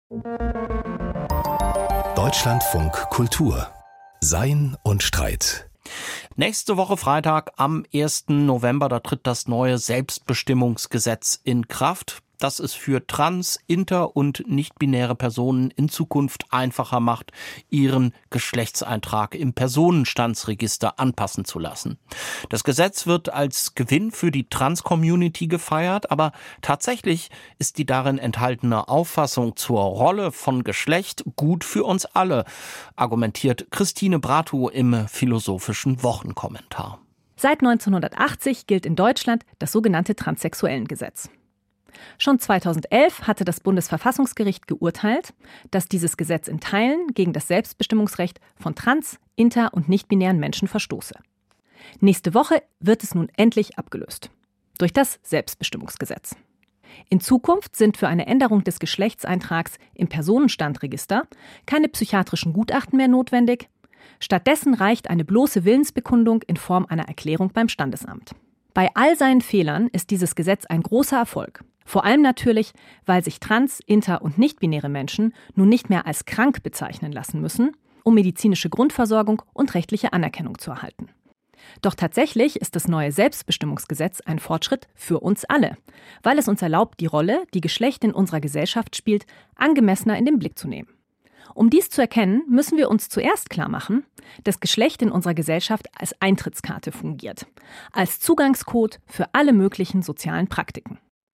Deutschlandfunk Kultur. Sein und Streit. Nächste Woche Freitag am 1. November, da tritt das neue Selbstbestimmungsgesetz in Kraft, das es für trans-, inter- und nicht-binäre Personen in Zukunft einfacher macht, ihren Geschlechtseintrag im Personenstandsregister anpassen zu lassen. Das Gesetz wird als Gewinn für die Trans-Community gefeiert, aber tatsächlich ist die darin enthaltene Auffassung zur Rolle von Geschlecht gut für uns alle, argumentiert Christine Bratu im Philosophischen Wochenkommentar. Seit 1980 gilt in Deutschland das sogenannte Transsexuellengesetz. Schon 2011 hatte das Bundesverfassungsgericht geurteilt, dass dieses Gesetz in Teilen gegen das Selbstbestimmungsrecht von trans-, inter- und nicht-binären Menschen verstoße. Nächste Woche wird es nun endlich abgelöst. Durch das Selbstbestimmungsgesetz. In Zukunft sind für eine Änderung des Geschlechtseintrags im Personenstandregister keine psychiatrischen Gutachten mehr notwendig. Stattdessen reicht eine bloße Willensbekundung in Form einer Erklärung beim Standesamt. Bei all seinen Fehlern ist dieses Gesetz ein großer Erfolg. Vor allem natürlich, weil sich trans-, inter- und nicht-binäre Menschen nun nicht mehr als krank bezeichnen lassen müssen, um medizinische Grundversorgung und rechtliche Anerkennung zu erhalten. Doch tatsächlich ist das neue Selbstbestimmungsgesetz ein Fortschritt für uns alle, weil es uns erlaubt, die Rolle, die Geschlecht in unserer Gesellschaft spielt, angemessener in den Blick zu nehmen. Um dies zu erkennen, müssen wir uns zuerst klar machen, dass Geschlecht in unserer Gesellschaft als Eintrittskarte fungiert, als Zugangscode für alle möglichen sozialen Praktiken.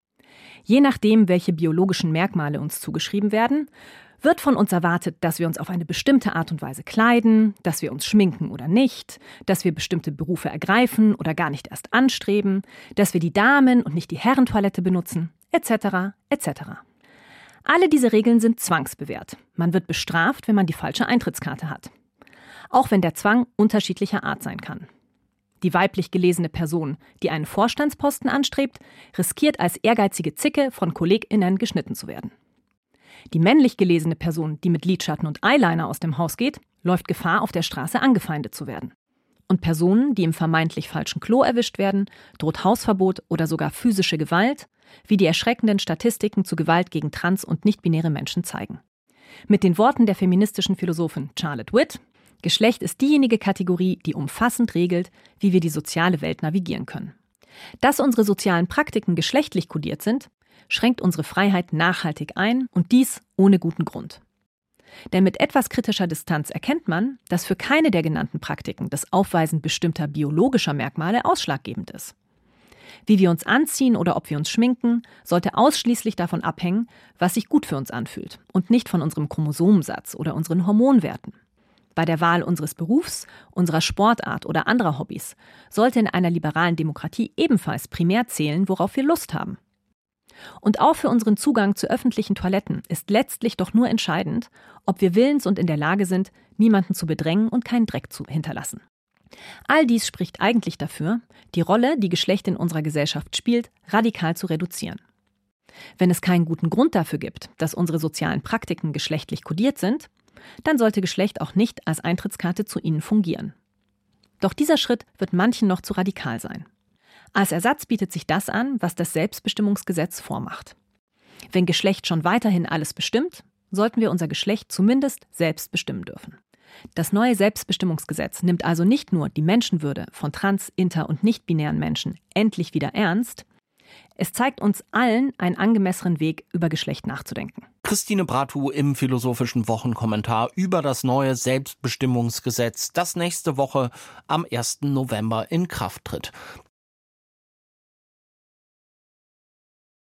Je nachdem, welche biologischen Merkmale uns zugeschrieben werden, wird von uns erwartet, dass wir uns auf eine bestimmte Art und Weise kleiden, dass wir uns schminken oder nicht, dass wir bestimmte Berufe ergreifen oder gar nicht erst anstreben, dass wir die Damen- und nicht die Herrentoilette benutzen, etc. etc. Alle diese Regeln sind zwangsbewährt. Man wird bestraft, wenn man die falsche Eintrittskarte hat. Auch wenn der Zwang unterschiedlicher Art sein kann. Die weiblich gelesene Person, die einen Vorstandsposten anstrebt, riskiert als ehrgeizige Zicke von KollegInnen geschnitten zu werden. Die männlich gelesene Person, die mit Lidschatten und Eyeliner aus dem Haus geht, läuft Gefahr, auf der Straße angefeindet zu werden. Und Personen, die im vermeintlich falschen Klo erwischt werden, droht Hausverbot oder sogar physische Gewalt, wie die erschreckenden Statistiken zu Gewalt gegen trans- und nicht-binäre Menschen zeigen. Mit den Worten der feministischen Philosophin Charlotte Witt: Geschlecht ist diejenige Kategorie, die umfassend regelt, wie wir die soziale Welt navigieren können. Dass unsere sozialen Praktiken geschlechtlich kodiert sind, schränkt unsere Freiheit nachhaltig ein und dies ohne guten Grund. Denn mit etwas kritischer Distanz erkennt man, dass für keine der genannten Praktiken das Aufweisen bestimmter biologischer Merkmale ausschlaggebend ist. Wie wir uns anziehen oder ob wir uns schminken, sollte ausschließlich davon abhängen, was sich gut für uns anfühlt und nicht von unserem Chromosomensatz oder unseren Hormonwerten. Bei der Wahl unseres Berufs, unserer Sportart oder anderer Hobbys sollte in einer liberalen Demokratie ebenfalls primär zählen, worauf wir Lust haben. Und auch für unseren Zugang zu öffentlichen Toiletten ist letztlich doch nur entscheidend, ob wir willens und in der Lage sind, niemanden zu bedrängen und keinen Dreck zu hinterlassen. All dies spricht eigentlich dafür, die Rolle, die Geschlecht in unserer Gesellschaft spielt, radikal zu reduzieren. Wenn es keinen guten Grund dafür gibt, dass unsere sozialen Praktiken geschlechtlich kodiert sind, dann sollte Geschlecht auch nicht als Eintrittskarte zu ihnen fungieren. Doch dieser Schritt wird manchen noch zu radikal sein. Als Ersatz bietet sich das an, was das Selbstbestimmungsgesetz vormacht. Wenn Geschlecht schon weiterhin alles bestimmt, sollten wir unser Geschlecht zumindest selbst bestimmen dürfen. Das neue Selbstbestimmungsgesetz nimmt also nicht nur die Menschenwürde von trans-, inter- und nicht-binären Menschen endlich wieder ernst, es zeigt uns allen einen angemessenen Weg, über Geschlecht nachzudenken. Christine Bratu im Philosophischen Wochenkommentar über das neue Selbstbestimmungsgesetz, das nächste Woche am 1. November in Kraft tritt.